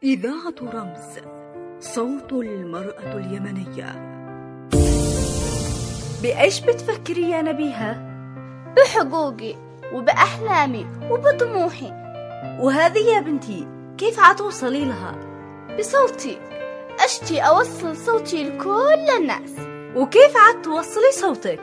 إذاعة رمز، صوت المرأة اليمنية. بإيش بتفكري يا نبيهة؟ بحقوقي وبأحلامي وبطموحي. وهذه يا بنتي كيف عتوصلي لها؟ بصوتي، أشتي أوصل صوتي لكل الناس. وكيف عتوصلي صوتك؟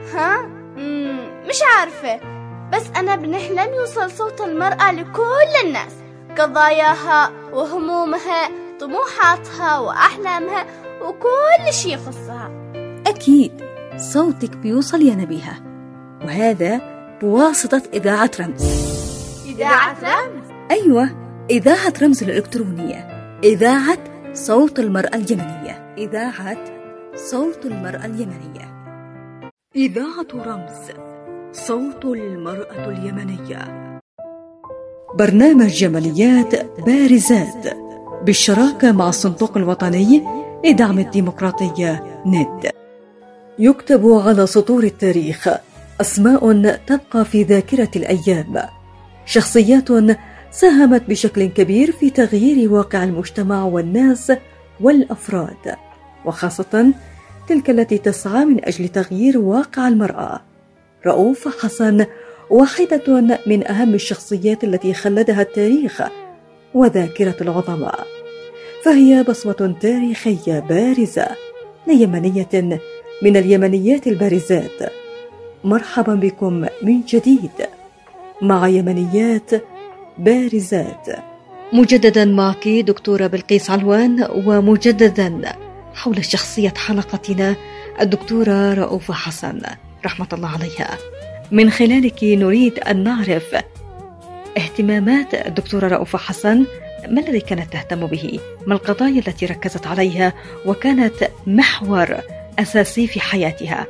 مش عارفة، بس أنا بنحلم يوصل صوت المرأة لكل الناس، قضاياها وهمومها، طموحاتها وأحلامها وكل شيء يخصها. أكيد صوتك بيوصل يا نبيهة، وهذا بواسطة إذاعة رمز. إذاعة رمز؟ أيوة، إذاعة رمز الإلكترونية، إذاعة صوت المرأة اليمنية، إذاعة صوت المرأة اليمنية. إذاعة رمز، صوت المرأة اليمنية. برنامج جماليات بارزات بالشراكة مع الصندوق الوطني لدعم الديمقراطية ند. يكتب على سطور التاريخ أسماء تبقى في ذاكرة الأيام، شخصيات ساهمت بشكل كبير في تغيير واقع المجتمع والناس والأفراد، وخاصة تلك التي تسعى من أجل تغيير واقع المرأة. رؤوف حسن واحدة من أهم الشخصيات التي خلدها التاريخ وذاكرة العظماء، فهي بصمة تاريخية بارزة ليمنية من اليمنيات البارزات. مرحبا بكم من جديد مع يمنيات بارزات. مجددا معك دكتورة بلقيس علوان، ومجددا حول شخصية حلقتنا الدكتورة رؤوف حسن رحمة الله عليها. من خلالك نريد أن نعرف اهتمامات الدكتورة رؤوف حسن، ما الذي كانت تهتم به؟ ما القضايا التي ركزت عليها وكانت محور أساسي في حياتها؟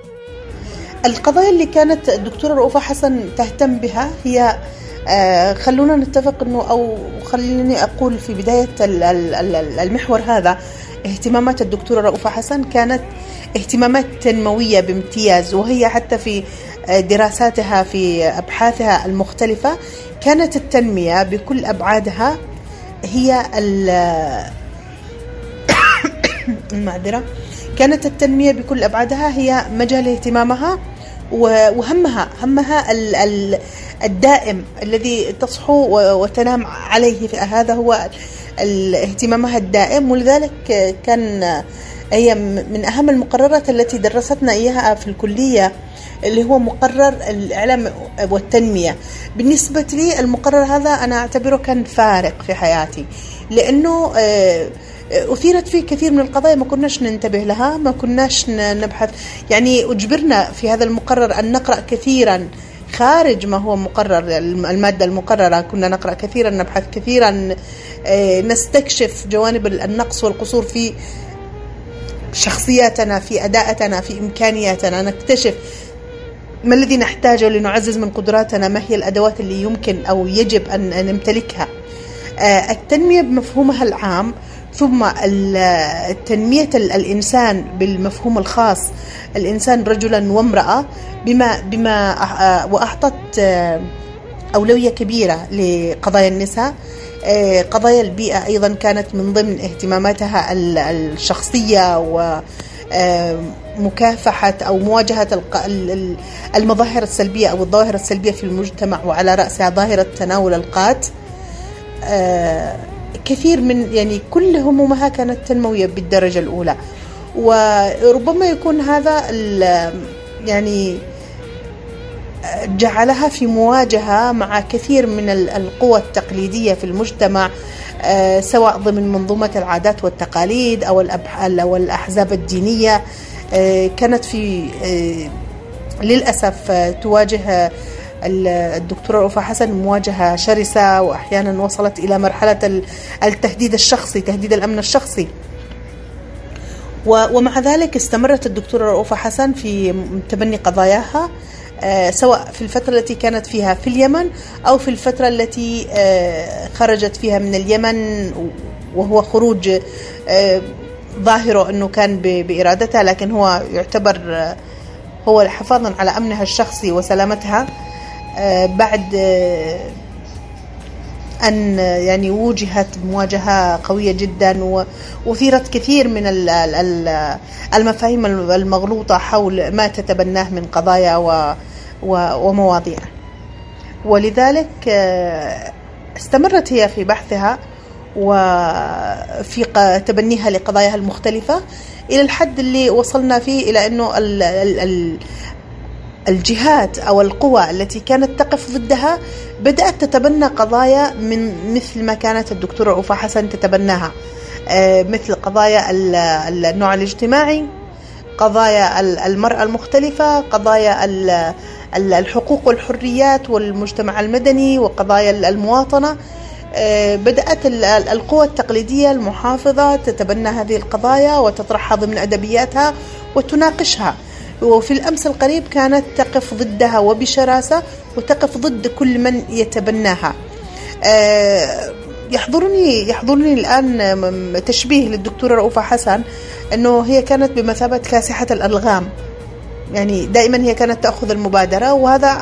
القضايا اللي كانت الدكتورة رؤوف حسن تهتم بها هي خلونا نتفق أنه، أو خليني أقول في بداية المحور هذا، اهتمامات الدكتورة رؤوف حسن كانت اهتمامات تنموية بامتياز، وهي حتى في دراساتها في أبحاثها المختلفة كانت التنمية بكل أبعادها هي المعذرة، كانت التنمية بكل أبعادها هي مجال اهتمامها وهمها الدائم الذي تصحو وتنام عليه. هذا هو اهتمامها الدائم، ولذلك كان هي من أهم المقررات التي درستنا إياها في الكلية اللي هو مقرر الإعلام والتنمية. بالنسبة لي المقرر هذا أنا أعتبره كان فارق في حياتي، لأنه أثيرت فيه كثير من القضايا ما كناش ننتبه لها، ما كناش نبحث، يعني أجبرنا في هذا المقرر أن نقرأ كثيرا خارج ما هو مقرر المادة المقررة. كنا نقرأ كثيرا، نبحث كثيرا، نستكشف جوانب النقص والقصور في شخصياتنا، في أداءتنا، في إمكانياتنا، نكتشف ما الذي نحتاجه لنعزز من قدراتنا، ما هي الأدوات اللي يمكن أو يجب أن نمتلكها. التنمية بمفهومها العام، ثم تنمية الإنسان بالمفهوم الخاص، الإنسان رجلا وامرأة، وأعطت أولوية كبيرة لقضايا النساء. قضايا البيئة أيضا كانت من ضمن اهتماماتها الشخصية، ومكافحة أو مواجهة المظاهر السلبية أو الظواهر السلبية في المجتمع، وعلى رأسها ظاهرة تناول القات. كثير من يعني كل همومها كانت تنموية بالدرجة الأولى، وربما يكون هذا يعني جعلها في مواجهة مع كثير من القوى التقليدية في المجتمع، سواء ضمن منظومة العادات والتقاليد أو الأحزاب الدينية. كانت في للأسف تواجه الدكتورة رؤوف حسن مواجهة شرسة، وأحيانا وصلت إلى مرحلة التهديد الشخصي، تهديد الأمن الشخصي. ومع ذلك استمرت الدكتورة رؤوف حسن في تبني قضاياها، سواء في الفترة التي كانت فيها في اليمن أو في الفترة التي خرجت فيها من اليمن، وهو خروج ظاهره أنه كان بإرادتها، لكن هو يعتبر هو حفاظا على أمنها الشخصي وسلامتها بعد أن يعني وجهت مواجهة قوية جدا وأثيرت كثير من المفاهيم المغلوطة حول ما تتبناه من قضايا ومواضيع. ولذلك استمرت هي في بحثها وفي تبنيها لقضاياها المختلفة إلى الحد اللي وصلنا فيه إلى أنه الجهات أو القوى التي كانت تقف ضدها بدأت تتبنى قضايا من مثل ما كانت الدكتورة رؤوفة حسن تتبناها، مثل قضايا النوع الاجتماعي، قضايا المرأة المختلفة، قضايا الحقوق والحريات والمجتمع المدني، وقضايا المواطنة. بدأت القوى التقليدية المحافظة تتبنى هذه القضايا وتطرحها ضمن أدبياتها وتناقشها، وفي الأمس القريب كانت تقف ضدها وبشراسة وتقف ضد كل من يتبناها. يحضرني الآن تشبيه للدكتورة رؤوفة حسن أنه هي كانت بمثابة كاسحة الألغام، يعني دائما هي كانت تأخذ المبادرة، وهذا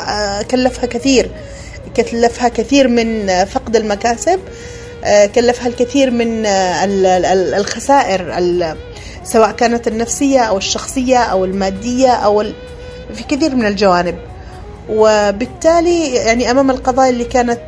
كلفها كثير من فقد المكاسب، كلفها الكثير من الخسائر سواء كانت النفسية أو الشخصية أو المادية أو في كثير من الجوانب. وبالتالي يعني أمام القضايا اللي كانت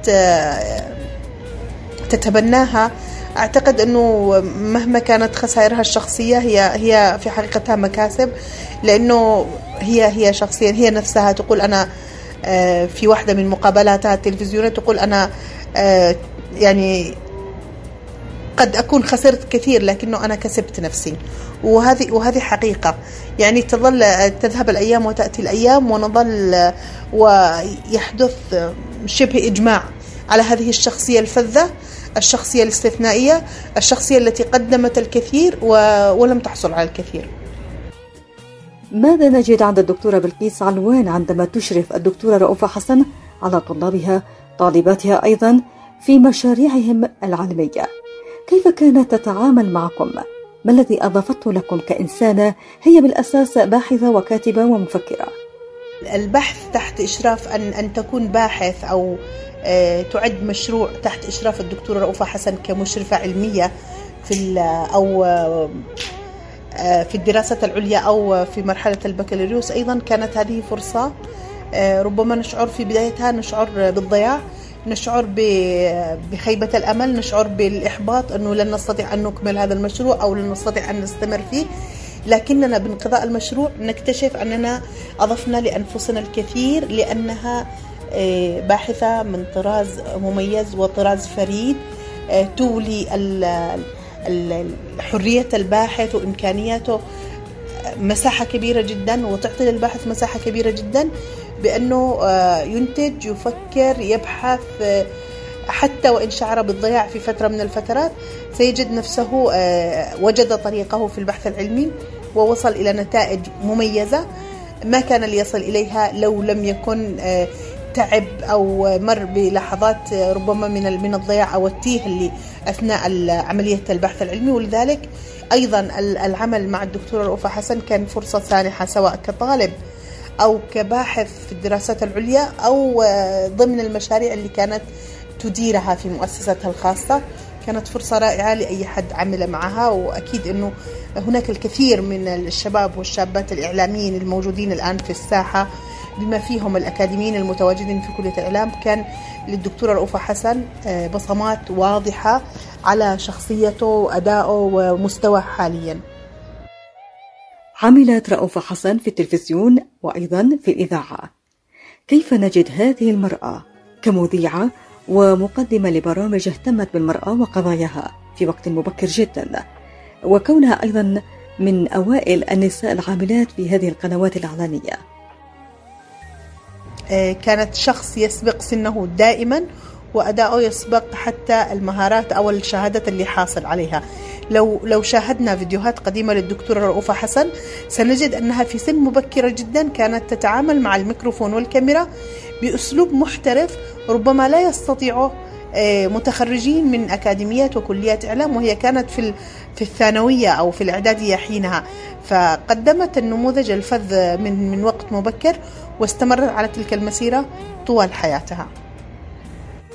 تتبناها أعتقد أنه مهما كانت خسائرها الشخصية هي في حقيقتها مكاسب، لأنه هي شخصيا هي نفسها تقول أنا في واحدة من مقابلاتها التلفزيونية تقول أنا يعني قد أكون خسرت كثير لكنه أنا كسبت نفسي، وهذه حقيقة. يعني تذهب الأيام وتأتي الأيام ونظل ويحدث شبه إجماع على هذه الشخصية الفذة، الشخصية الاستثنائية، الشخصية التي قدمت الكثير ولم تحصل على الكثير. ماذا نجد عند الدكتورة بلقيس علوان عندما تشرف الدكتورة رؤوفة حسن على طلابها طالباتها أيضا في مشاريعهم العلمية؟ كيف كانت تتعامل معكم؟ ما الذي أضافته لكم كإنسانة هي بالأساس باحثة وكاتبة ومفكرة؟ البحث تحت إشراف أن تكون باحث أو تعد مشروع تحت إشراف الدكتورة رؤوفة حسن كمشرفة علمية في الدراسة العليا أو في مرحلة البكالوريوس. أيضا كانت هذه فرصة ربما نشعر في بدايتها نشعر بالضياع، نشعر بخيبة الأمل، نشعر بالإحباط أنه لن نستطيع أن نكمل هذا المشروع أو لن نستطيع أن نستمر فيه، لكننا بانقضاء المشروع نكتشف أننا أضفنا لأنفسنا الكثير، لأنها باحثة من طراز مميز وطراز فريد تولي حرية الباحث وإمكانياته مساحة كبيرة جدا، وتعطي للباحث مساحة كبيرة جدا بأنه ينتج، يفكر، يبحث، حتى وإن شعر بالضياع في فترة من الفترات سيجد نفسه وجد طريقه في البحث العلمي ووصل إلى نتائج مميزة ما كان ليصل إليها لو لم يكن تعب أو مر بلحظات ربما من الضياع أو التيه اللي أثناء عملية البحث العلمي. ولذلك أيضا العمل مع الدكتورة رؤوفة حسن كان فرصة سانحة سواء كطالب أو كباحث في الدراسات العليا أو ضمن المشاريع اللي كانت تديرها في مؤسستها الخاصة. كانت فرصة رائعة لأي حد عمل معها، وأكيد أنه هناك الكثير من الشباب والشابات الإعلاميين الموجودين الآن في الساحة بما فيهم الأكاديميين المتواجدين في كلية الإعلام كان للدكتورة رؤوفة حسن بصمات واضحة على شخصيته وأدائه ومستواه حاليا. عملت رؤوفة حسن في التلفزيون وأيضا في الإذاعة. كيف نجد هذه المرأة كمذيعة ومقدمة لبرامج اهتمت بالمرأة وقضاياها في وقت مبكر جدا، وكونها أيضا من أوائل النساء العاملات في هذه القنوات الإعلانية؟ كانت شخص يسبق سنه دائما، وأداؤه يسبق حتى المهارات أو الشهادة اللي حاصل عليها. لو شاهدنا فيديوهات قديمة للدكتورة رؤوفة حسن سنجد أنها في سن مبكرة جدا كانت تتعامل مع الميكروفون والكاميرا بأسلوب محترف ربما لا يستطيعه متخرجين من أكاديميات وكليات إعلام، وهي كانت في الثانوية أو في الإعدادية حينها، فقدمت النموذج الفذ من وقت مبكر واستمرت على تلك المسيرة طوال حياتها.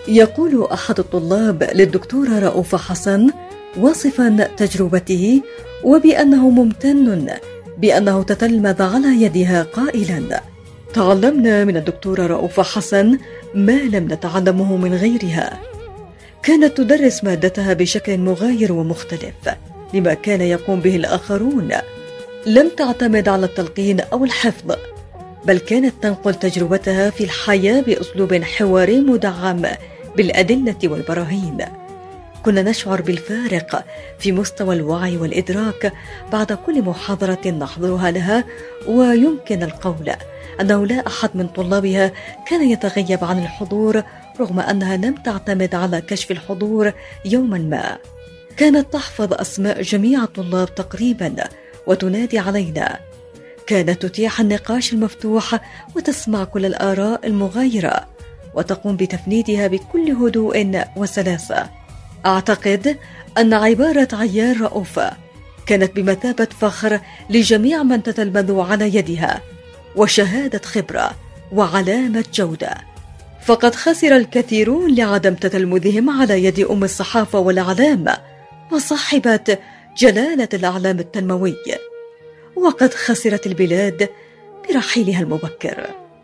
يقول أحد الطلاب للدكتورة رؤوف حسن واصفا تجربته وبأنه ممتن بأنه تتلمذ على يدها قائلا: تعلمنا من الدكتورة رؤوف حسن ما لم نتعلمه من غيرها. كانت تدرس مادتها بشكل مغاير ومختلف لما كان يقوم به الآخرون. لم تعتمد على التلقين أو الحفظ، بل كانت تنقل تجربتها في الحياة بأسلوب حواري مدعم بالأدلة والبراهين. كنا نشعر بالفارق في مستوى الوعي والإدراك بعد كل محاضرة نحضرها لها، ويمكن القول أنه لا أحد من طلابها كان يتغيب عن الحضور رغم أنها لم تعتمد على كشف الحضور يوما ما. كانت تحفظ أسماء جميع الطلاب تقريبا وتنادي علينا. كانت تتيح النقاش المفتوح وتسمع كل الآراء المغايرة وتقوم بتفنيدها بكل هدوء وسلاسة. أعتقد أن عبارة عيار رؤوف كانت بمثابة فخر لجميع من تتلمذ على يدها، وشهادة خبرة وعلامة جودة. فقد خسر الكثيرون لعدم تتلمذهم على يد أم الصحافة والإعلام وصاحبة جلالة الإعلام التنموي، وقد خسرت البلاد برحيلها المبكر.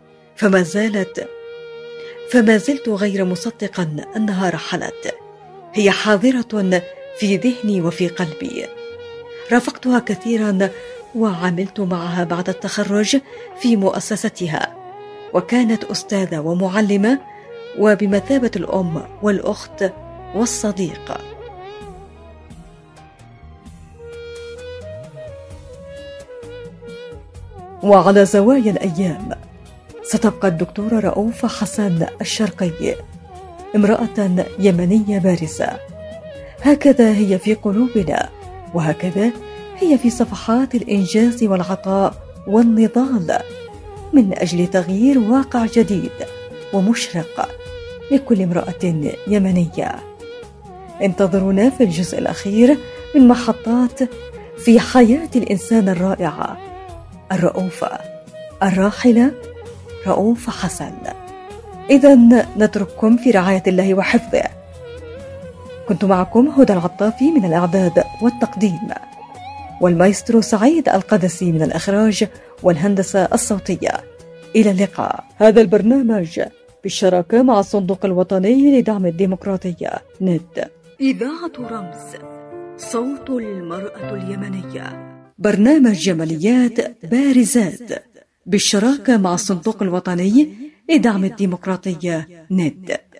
فما زلت غير مصدقا أنها رحلت. هي حاضرة في ذهني وفي قلبي. رافقتها كثيرا وعملت معها بعد التخرج في مؤسستها، وكانت أستاذة ومعلمة وبمثابة الأم والأخت والصديقة. وعلى زوايا الأيام ستبقى الدكتورة رؤوف حسن الشرقي امرأة يمنية بارزة. هكذا هي في قلوبنا، وهكذا هي في صفحات الإنجاز والعطاء والنضال من أجل تغيير واقع جديد ومشرق لكل امرأة يمنية. انتظرونا في الجزء الأخير من محطات في حياة الإنسان الرائعة الرؤوفة الراحلة رؤوف حسن. إذن نترككم في رعاية الله وحفظه. كنت معكم هدى العطافي من الإعداد والتقديم، والمايسترو سعيد القدسي من الإخراج والهندسة الصوتية. إلى اللقاء. هذا البرنامج بالشراكة مع الصندوق الوطني لدعم الديمقراطية ند. إذاعة رمز، صوت المرأة اليمنية. برنامج جماليات بارزات بالشراكة مع الصندوق الوطني لدعم الديمقراطية ند.